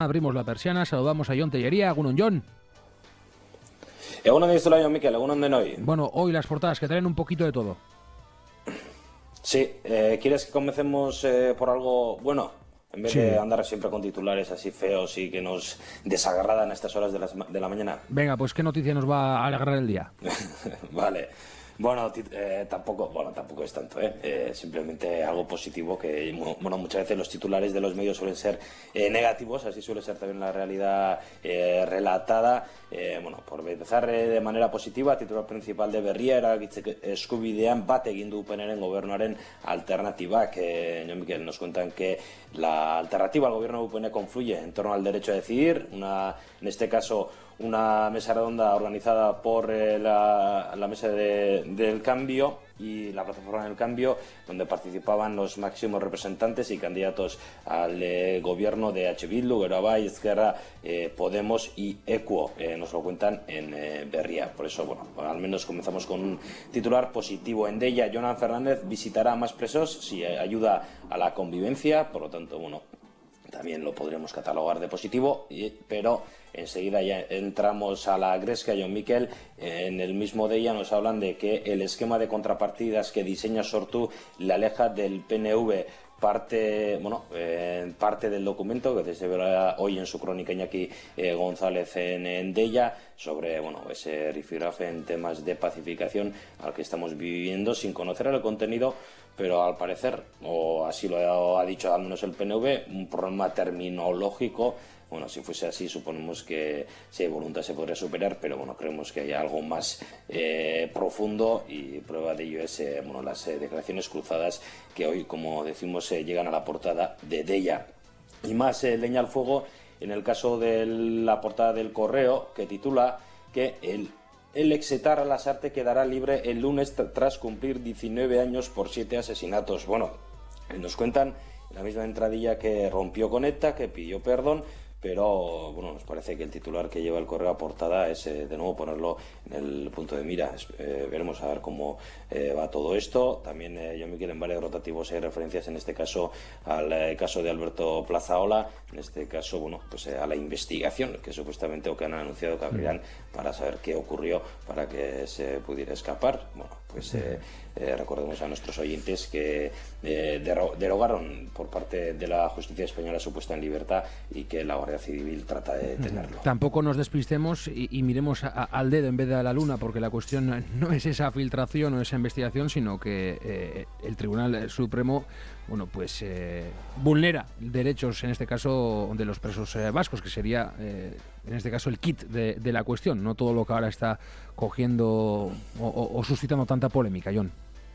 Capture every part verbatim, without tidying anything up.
Abrimos la persiana, saludamos a Jon Tellería. Agunon, Jon. Egunon dizula, Jon Mikel, egunon denoi. Bueno, hoy las portadas que traen un poquito de todo. Sí, eh, ¿quieres que comencemos eh, por algo bueno? En vez sí. de andar siempre con titulares así feos y que nos desagradan a estas horas de, las, de la mañana. Venga, pues ¿qué noticia nos va a alegrar el día? Vale. Bueno, eh, tampoco, bueno, tampoco es tanto, ¿eh? Eh, simplemente algo positivo que, bueno, muchas veces los titulares de los medios suelen ser eh, negativos, así suele ser también la realidad eh, relatada. Eh, bueno, por empezar eh, de manera positiva, titular principal de Berria erabakitzeko eskubidean bat egin du UPNren gobernuaren alternatibak. Eh, Miquel, nos cuentan que la alternativa al gobierno de U P N confluye en torno al derecho a decidir, una, en este caso una mesa redonda organizada por eh, la, la mesa de, del cambio y la plataforma del cambio, donde participaban los máximos representantes y candidatos al eh, gobierno de H. Bildu, Gero Bai, Ezkerra, eh, Podemos y Equo. Eh, nos lo cuentan en eh, Berria. Por eso, bueno, al menos comenzamos con un titular positivo. En Deia, Jonan Fernández visitará a más presos si eh, ayuda a la convivencia. Por lo tanto, bueno, también lo podríamos catalogar de positivo, y, pero enseguida ya entramos a la gresca. Jon Miquel, en el mismo de ella nos hablan de que el esquema de contrapartidas que diseña Sortu le aleja del P N V. Parte, bueno, eh, parte del documento que se verá hoy en su crónica Iñaki eh, González en, en Deia, sobre, bueno, ese rifirrafe en temas de pacificación al que estamos viviendo sin conocer el contenido, pero al parecer, o así lo ha dicho al menos el P N V, un problema terminológico. Bueno, si fuese así, suponemos que si hay voluntad se podría superar, pero bueno, creemos que hay algo más eh, profundo, y prueba de ello es eh, bueno, las eh, declaraciones cruzadas que hoy, como decimos, eh, llegan a la portada de Deia. Y más eh, leña al fuego en el caso de la portada del Correo, que titula que el El exetarra Lasarte quedará libre el lunes tras cumplir diecinueve años por siete asesinatos. Bueno, nos cuentan en la misma entradilla que rompió con ETA, que pidió perdón, pero bueno, nos parece que el titular que lleva el Correo a portada es eh, de nuevo ponerlo en el punto de mira. Eh, veremos a ver cómo eh, va todo esto. También, eh, Jon Miquel, en varios rotativos hay referencias, en este caso al eh, caso de Alberto Plazaola, en este caso, bueno, pues eh, a la investigación que supuestamente o que han anunciado que abrirán para saber qué ocurrió para que se pudiera escapar. Bueno, pues eh, eh, recordemos a nuestros oyentes que eh, derogaron por parte de la justicia española su puesta en libertad y que la Guardia Civil trata de detenerlo. Tampoco nos despistemos y, y miremos a, a, al dedo en vez de a la luna, porque la cuestión no es esa filtración o esa investigación, sino que eh, el Tribunal Supremo, bueno, pues eh, vulnera derechos, en este caso de los presos eh, vascos, que sería eh, en este caso el kit de, de la cuestión, no todo lo que ahora está cogiendo o, o, o suscitando tanta polémica, Jon.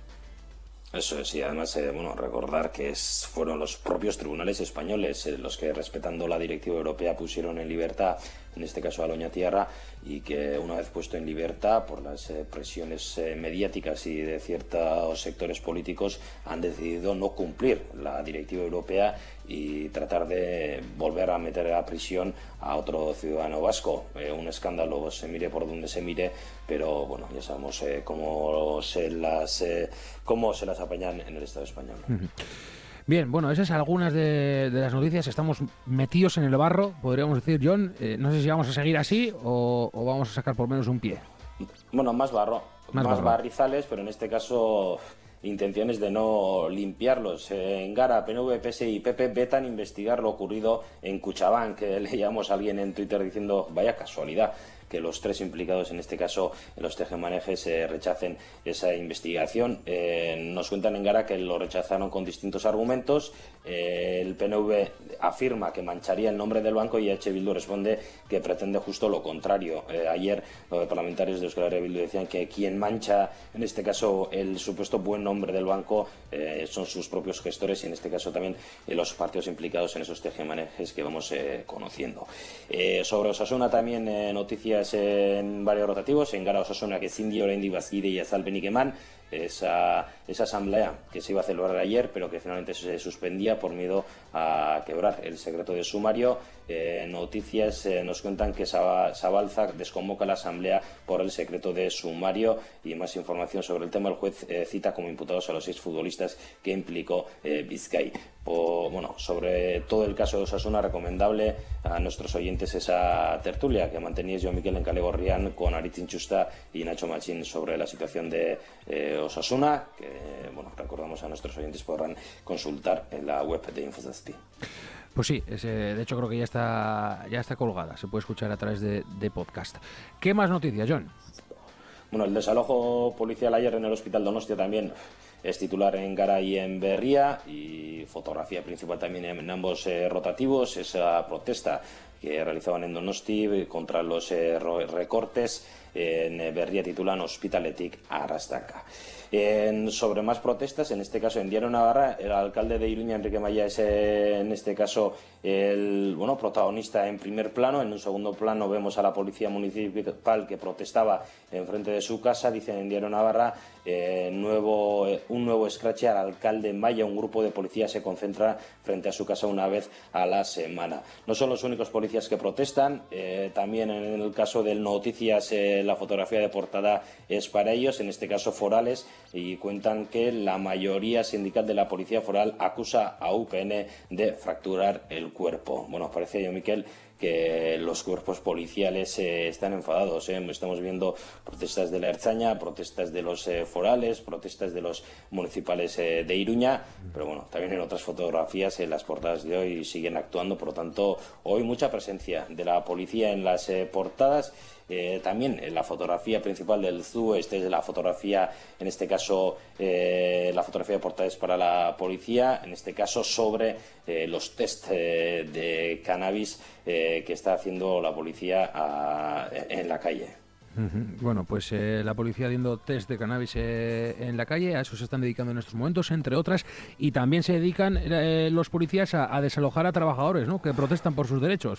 Eso es, y además, eh, bueno, recordar que es, fueron los propios tribunales españoles eh, los que, respetando la directiva europea, pusieron en libertad, en este caso a Oñatiarra, y que una vez puesto en libertad por las eh, presiones eh, mediáticas y de ciertos sectores políticos, han decidido no cumplir la directiva europea y tratar de volver a meter a prisión a otro ciudadano vasco. Eh, un escándalo, se mire por donde se mire, pero bueno, ya sabemos eh, cómo se las eh, cómo se las apañan en el Estado español. Uh-huh. Bien, bueno, esas algunas de, de las noticias. Estamos metidos en el barro, podríamos decir, Jon. Eh, no sé si vamos a seguir así o, o vamos a sacar por lo menos un pie. Bueno, más barro, más, más barro. barrizales, pero en este caso intenciones de no limpiarlos. En Gara, P N V, P S I y P P vetan investigar lo ocurrido en Kutxabank, que leíamos a alguien en Twitter diciendo, vaya casualidad que los tres implicados, en este caso en los tejemanejes, eh, rechacen esa investigación. Eh, nos cuentan en Gara que lo rechazaron con distintos argumentos. Eh, el P N V afirma que mancharía el nombre del banco y H. Bildu responde que pretende justo lo contrario. Eh, ayer los parlamentarios de Euskal Herria Bildu decían que quien mancha, en este caso, el supuesto buen nombre del banco eh, son sus propios gestores, y en este caso también eh, los partidos implicados en esos tejemanejes que vamos eh, conociendo. Eh, sobre Osasuna también eh, noticias en varios rotativos. En Gara, Osasuna que ezin dio oraindik bazkide azalpenik eman, esa, esa asamblea que se iba a celebrar ayer, pero que finalmente se suspendía por miedo a quebrar el secreto de sumario. Eh, noticias eh, nos cuentan que Zabalza desconvoca la asamblea por el secreto de sumario, y más información sobre el tema. El juez eh, cita como imputados a los seis futbolistas que implicó eh, Vizcay. Por, bueno, sobre todo el caso de Osasuna, recomendable a nuestros oyentes esa tertulia que manteníais yo, Miquel, en Kale Gorrian con Aritz Intxusta y Nacho Machín sobre la situación de eh, Osasuna, que bueno, recordamos a nuestros oyentes podrán consultar en la web de Infozazpi. Pues sí, es, eh, de hecho creo que ya está ya está colgada, se puede escuchar a través de, de podcast. ¿Qué más noticias, John? Bueno, el desalojo policial ayer en el Hospital Donostia también es titular en Gara y en Berria, y fotografía principal también en ambos eh, rotativos, esa protesta que realizaban en Donosti contra los eh, recortes. En Berria titulan Hospitaletik Arrastaka. En, sobre más protestas, en este caso en Diario Navarra, el alcalde de Iruña, Enrique Maya, es eh, en este caso el bueno, protagonista en primer plano. En un segundo plano vemos a la policía municipal que protestaba enfrente de su casa. Dicen en Diario Navarra, eh, nuevo, eh, un nuevo escrache al alcalde Maya. Un grupo de policías se concentra frente a su casa una vez a la semana. No son los únicos policías que protestan, eh, también en el caso del Noticias, eh, la fotografía de portada es para ellos, en este caso forales, y cuentan que la mayoría sindical de la Policía Foral acusa a U P N de fracturar el cuerpo. Bueno, parece, yo, Miquel, que los cuerpos policiales eh, están enfadados. ¿eh? Estamos viendo protestas de la Ertzaina, protestas de los eh, forales, protestas de los municipales eh, de Iruña, pero bueno, también en otras fotografías, en las portadas de hoy siguen actuando. Por lo tanto, hoy mucha presencia de la policía en las eh, portadas. Eh, también en la fotografía principal del Z U, esta es la fotografía, en este caso eh, la fotografía de portada es para la policía, en este caso sobre eh, los test eh, de cannabis eh, que está haciendo la policía a, en la calle. Bueno, pues eh, la policía haciendo test de cannabis eh, en la calle, a eso se están dedicando en estos momentos, entre otras, y también se dedican eh, los policías a, a desalojar a trabajadores, ¿no?, que protestan por sus derechos.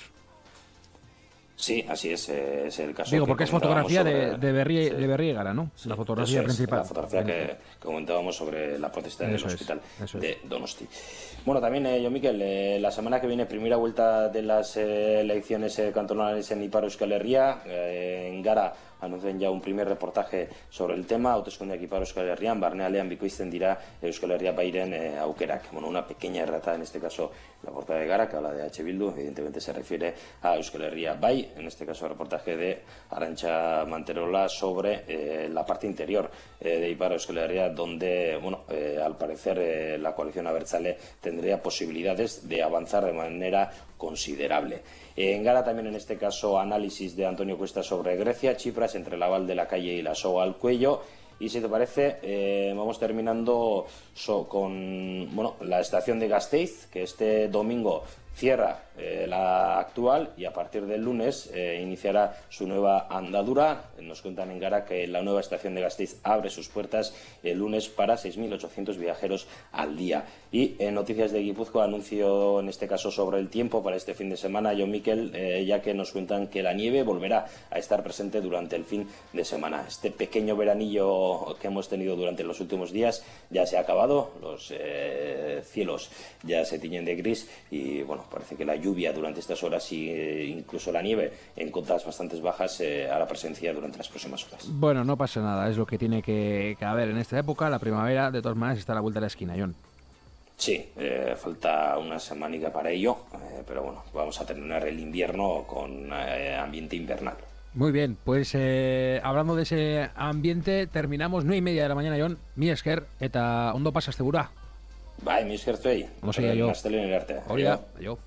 Sí, así es, eh, es el caso. Digo, porque es fotografía sobre, de, de, Berrie, sí, de Berrie y Gara, ¿no? Sí, la fotografía principal. Es, la fotografía que, que comentábamos sobre la protesta en eso el hospital es, de Donosti. Bueno, también, eh, yo, Miquel, eh, la semana que viene, primera vuelta de las eh, elecciones eh, cantonales en Ipar Euskal Herria. Eh, en Gara anuncian ya un primer reportaje sobre el tema. Hauteskundeak Ipar Euskal Herrian, barnealdean bikoizten dira Euskal Herria bairen eh, aukerak. Bueno, una pequeña errata, en este caso la portada de Gara, que habla de H. Bildu, evidentemente se refiere a Euskal Herria Bai, en este caso el reportaje de Arantxa Manterola sobre eh, la parte interior eh, de Ipar Euskal Herria, donde, bueno, eh, al parecer eh, la coalición abertzale tendría posibilidades de avanzar de manera considerable. En Gara también, en este caso, análisis de Antonio Cuesta sobre Grecia, Chipras entre la Val de la Calle y la soga al cuello. Y si te parece, eh, vamos terminando so, con bueno, la estación de Gasteiz, que este domingo cierra eh, la actual y a partir del lunes eh, iniciará su nueva andadura. Nos cuentan en Gara que la nueva estación de Gasteiz abre sus puertas el lunes para seis mil ochocientos viajeros al día. Y en Noticias de Guipúzcoa, anuncio en este caso sobre el tiempo para este fin de semana, John Miquel, eh, ya que nos cuentan que la nieve volverá a estar presente durante el fin de semana. Este pequeño veranillo que hemos tenido durante los últimos días ya se ha acabado, los eh, cielos ya se tiñen de gris y bueno, parece que la lluvia durante estas horas y eh, incluso la nieve en cotas bastante bajas eh, hará presencia durante las próximas horas. Bueno, no pasa nada, es lo que tiene que, que haber en esta época. La primavera, de todas maneras, está a la vuelta de la esquina, John. Sí, eh, falta una semanica para ello, eh, pero bueno, vamos a terminar el invierno con eh, ambiente invernal. Muy bien, pues eh, hablando de ese ambiente, terminamos nueve y media de la mañana, John. Mi esker, eta ondo pasas, segura. Bai, mi esker zuei. Ondo segia, jo. Astelehen arte. Hori da, jo.